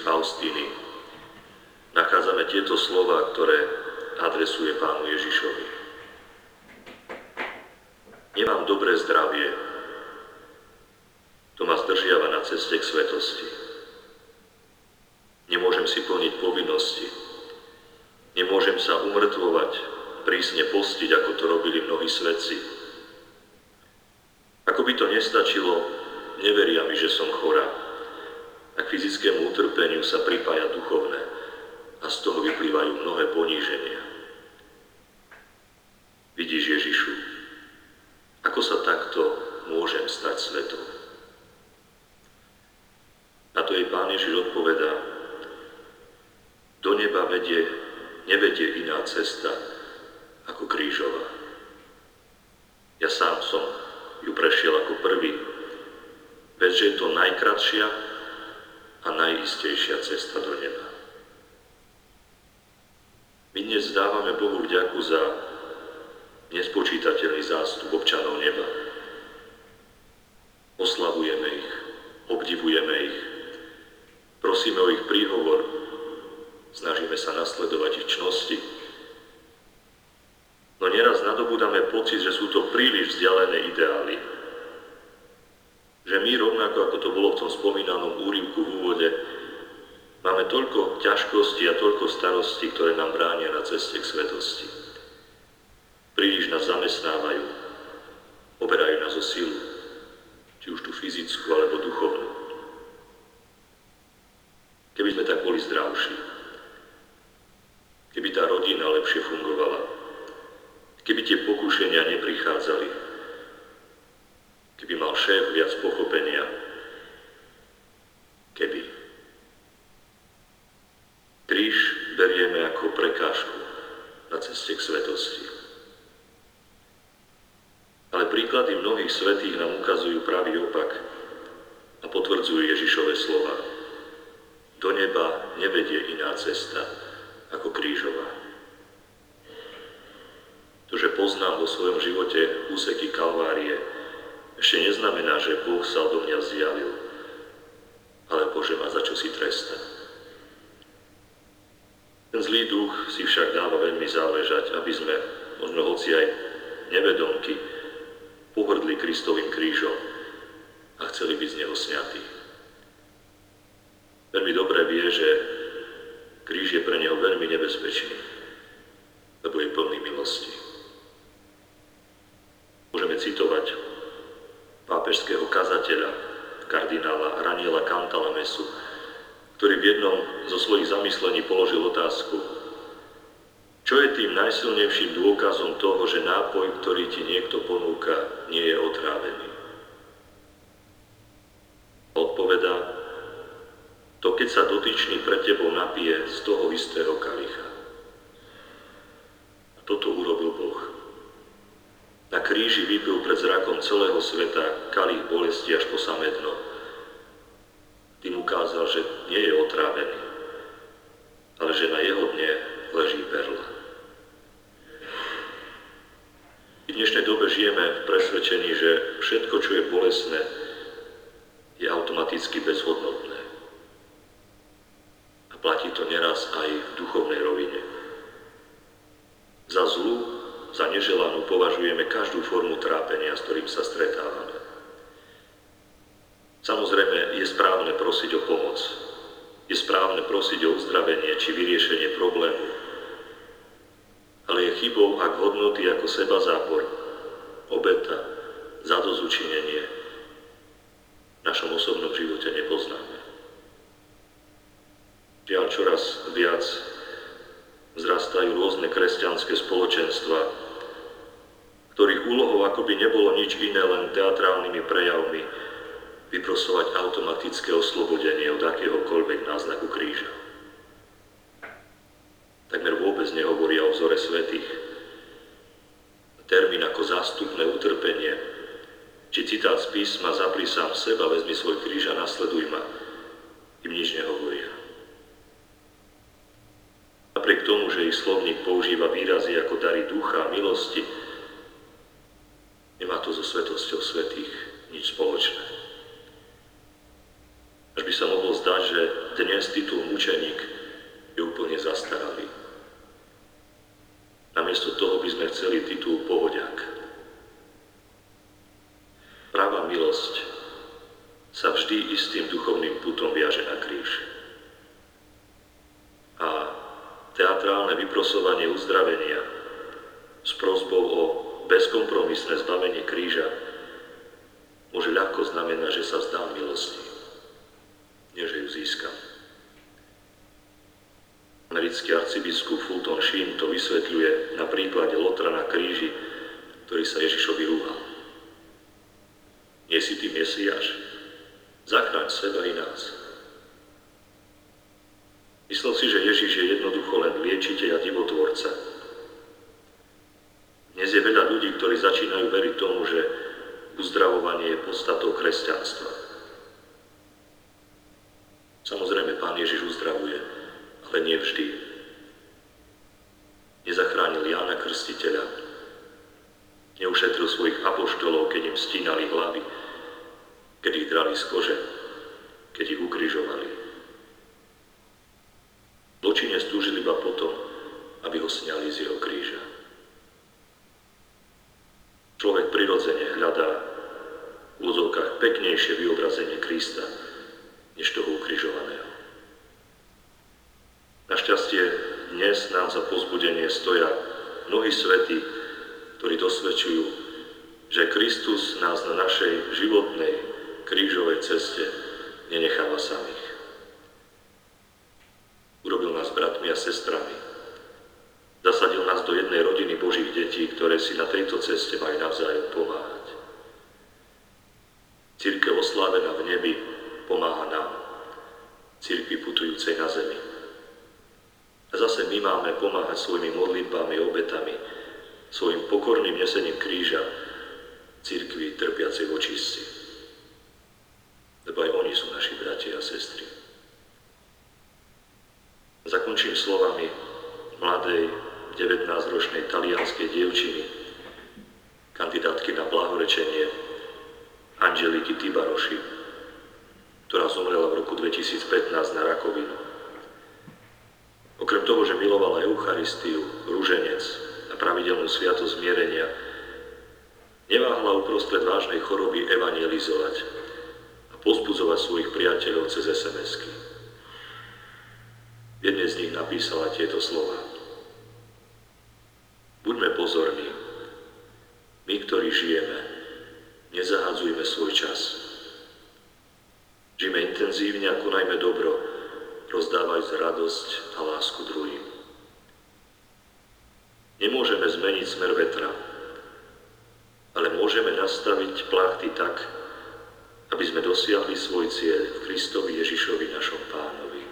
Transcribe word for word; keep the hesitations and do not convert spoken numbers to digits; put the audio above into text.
Faustíny nachádzame tieto slova, ktoré adresuje Pánu Ježišovi. Nemám dobré zdravie, to ma zdržiava na ceste k svetosti. Nemôžem si plniť povinnosti, nemôžem sa umrtvovať, prísne postiť, ako to robili mnohí svetci. Ako by to nestačilo, neveria mi, že som chorá. A k fyzickému utrpeniu sa pripája duchovné a z toho vyplývajú mnohé poníženia. Vidíš, Ježišu, ako sa takto môžem stať svetom? Na to jej Pán Ježiš odpovedá: do neba vedie, nevedie iná cesta ako krížová. Ja sám som ju prešiel ako prvý. Veď, že je to najkratšia a najistejšia cesta do neba. My dnes dávame Bohu vďaku za nespočítateľný zástup občanov neba. Oslavujeme ich, obdivujeme ich, prosíme o ich príhovor, snažíme sa nasledovať ich čnosti. No nieraz nadobúdame pocit, že sú to príliš vzdialené ideály. Že my, rovnako ako to bolo v tom spomínanom úryvku v úvode, máme toľko ťažkostí a toľko starostí, ktoré nám bránia na ceste k svetosti. Príliš nás zamestnávajú, oberajú nás o silu, či už tú fyzickú alebo duchovnú. Keby sme tak boli zdravší, keby tá rodina lepšie fungovala, keby tie pokušenia neprichádzali, keby mal šéf viac pochopenia, keby. Kríž berieme ako prekážku na ceste k svetosti. Ale príklady mnohých svätých nám ukazujú pravý opak a potvrdzujú Ježišove slova. Do neba nevedie iná cesta ako krížová. To, že poznám vo svojom živote úseky Kalvárie, ešte neznamená, že Boh sa odo mňa vzdialil, alebo že ma za čo si trestá. Ten zlý duch si však dáva veľmi záležať, aby sme, možno hoci aj nevedomky, pohrdli Kristovým krížom a chceli byť z neho sňatí. Veľmi dobre vie, že kríž je pre neho veľmi nebezpečný, lebo je plný milosti. Môžeme citovať pápežského kazateľa, kardinála Raniela Cantalamesu, ktorý v jednom zo svojich zamyslení položil otázku: čo je tým najsilnejším dôkazom toho, že nápoj, ktorý ti niekto ponúka, nie je otrávený? Odpovedá: to, keď sa dotyčný pred tebou napije z toho istého kalicha. A toto urobil Boh. Na kríži vypil pred zrakom celého sveta kalich bolesti až po samé dno. Tým ukázal, že nie je otrávený, ale že na jeho dne leží perla. V dnešnej dobe žijeme v presvedčení, že všetko, čo je bolestné, je automaticky bezhodnotné. A platí to neraz aj v duchovnej rovine. Za zlú, za neželanú považujeme každú formu trápenia, s ktorým sa stretávame. Samozrejme, je správne prosiť o pomoc. Je správne prosiť o uzdravenie či vyriešenie problému. Ale je chybou, ak hodnoty ako sebazápor, obeta, zadozučinenie v našom osobnom živote nepoznáme. Žiaľ, čoraz viac vzrastajú rôzne kresťanské spoločenstva, ktorých úlohou akoby nebolo nič iné, len teatrálnymi prejavmi vyprosovať automatické oslobodenie od akéhokoľvek náznaku kríža. Takmer vôbec nehovoria o vzore svätých. Termín ako zástupné utrpenie, či citát z písma zapri sám seba, vezmi svoj kríž a nasleduj ma, im nič nehovoria. Napriek tomu, že ich slovník používa výrazy ako dary ducha a milosti, nemá to so svätosťou svätých nič spoločné. Až by sa mohlo zdať, že dnes dnes titul mučeník je úplne zastaralý. Namiesto toho by sme chceli titul pohodiak. Pravá milosť sa vždy istým duchovným putom viaže na kríž. A teatrálne vyprosovanie uzdravenia s prosbou o bezkompromisné zbavenie kríža môže ľahko znamenať, že sa vzdám milosti, nie že ju získam. Americký arcibiskup Fulton Sheen to vysvetľuje na príklade Lotra na kríži, ktorý sa Ježišovi rúhal. Nie si ty Mesiáš? Zachráň seba i nás. Myslel si, že Ježiš je jednoducho len liečiteľ a divotvorca. Dnes je veľa ľudí, ktorí začínajú veriť tomu, že uzdravovanie je podstatou kresťanstva. Samozrejme, Pán Ježiš uzdravuje, ale nie vždy. Nezachránil Jána Krstiteľa, neušetril svojich apoštolov, keď im stínali hlavy, keď ich drali z kože, keď ich ukrižovali. Zločinec túžil iba potom, aby ho sňali z jeho kríža. Človek prirodzene hľadá v úvodzovkách peknejšie vyobrazenie Krista, než toho ukrižovaného. Našťastie dnes nám za povzbudenie stoja mnohí svätí, ktorí dosvedčujú, že Kristus nás na našej životnej krížovej ceste nenecháva samých. Urobil nás bratmi a sestrami. Zasadil nás do jednej rodiny Božích detí, ktoré si na tejto ceste majú navzájom pomáhať. Cirkev oslávená v nebi pomáha nám, cirkvi putujúcej na zemi. A zase my máme pomáhať svojimi modlitbami, obetami, svojim pokorným nesením kríža cirkvi trpiacej v očistci. Lebo aj oni sú naši bratia a sestry. Zakončím slovami mladej devätnásťročnej talianskej dievčiny, kandidátky na blahorečenie Angeliky Tibaroši, ktorá zomrela v roku dvetisícpätnásť na rakovinu. Okrem toho, že milovala Eucharistiu, ruženec a pravidelnú sviatosť zmierenia, neváhla uprostred vážnej choroby evangelizovať a povzbudzovať svojich priateľov cez es em esky. V jednej z nich napísala tieto slova. Buďme pozorní. My, ktorí žijeme, nezahadzujme svoj čas. Žijme intenzívne a konajme dobro, rozdávajúc radosť a lásku druhým. Nemôžeme zmeniť smer vetra, ale môžeme nastaviť plachty tak, aby sme dosiahli svoj cieľ v Kristovi Ježišovi našom Pánovi.